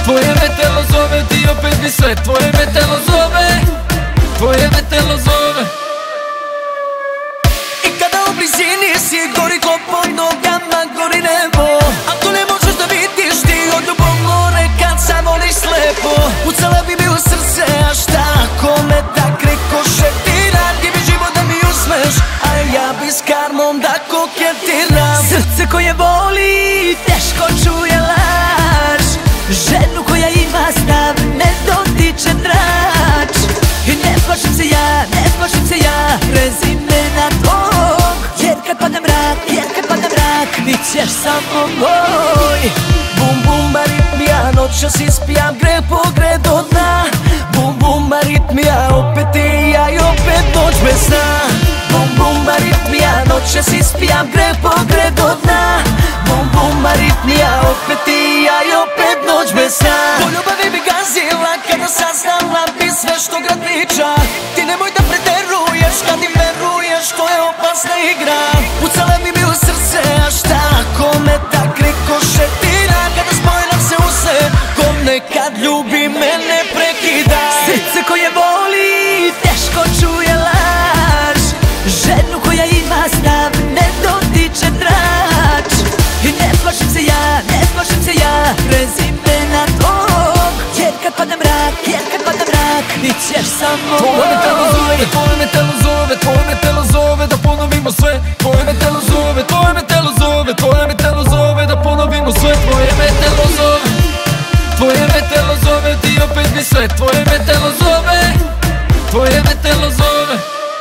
Tvoje me telo zove, ti opet mi sve. Tvoje me telo zove, tvoje me telo zove. I kada u blizini si, gori tlo pod nogama, gori nebo. A to ne možeš da vidiš ti od ljubomore kad sam voliš slepo. Ucala bi mi u srce, a šta ako me tak rikošetira? Ti bi život da mi uzmeš, a ja bi s karmom da koketiram. Srce koje voli, teško čuje laž. Ženu koja ima stav, ne dotiče trač. I ne plašim se ja, prezimena tvog. Jer kad padne mrak, bit ćeš samo moj. Bum bum aritmija, noćas ispijam greh po greh do dna. Bum bum aritmija, opet ti ja i opet noć bez sna. Bum bum aritmija, noćas ispijam greh po greh do dna. Bum bum aritmija, opet ti ja i opet noć bez sna. Po ljubavi bi gazila kada saznala bi sve što grad priča. Ti nemoj da preteruješ kad im veruješ, to je opasna igra. Ucala bi mi u srce, a šta ako me tak rikošetira? Kada spojnam se u se, ko nekad ljubi mene prekida. Srce koje voli, teško čuje laž. Ženu koja ima stav, ne dotiče trač. I ne plašim se ja, prezimena tvog. Jer kad padne mrak, bit ćeš samo moj. Tvoje me telo zove, tvoje me telo zove, tvoje me telo zove da ponovimo sve. Tvoje me telo zove, tvoje me telo zove, tvoje me telo zove da ponovimo sve. Tvoje me telo zove, tvoje me telo zove, ti opet mi sve. Tvoje me telo zove, tvoje me telo zove.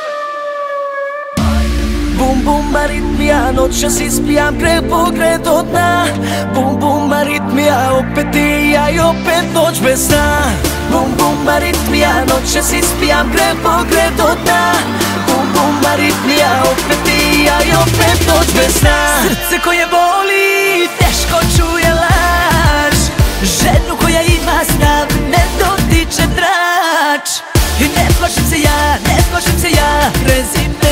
Bum bum aritmija, noćas ispijam greh po greh do dna. Bum bum aritmija, opet ti ja i opet noć bez sna. Bum bum aritmija, noćas ispijam greh po greh do dna. Bum bum aritmija, opet ti ja i opet noć bez sna. Srce koje voli, teško čuje laž. Ženu koja ima stav, ne dotiče trač. I ne plašim se ja, prezime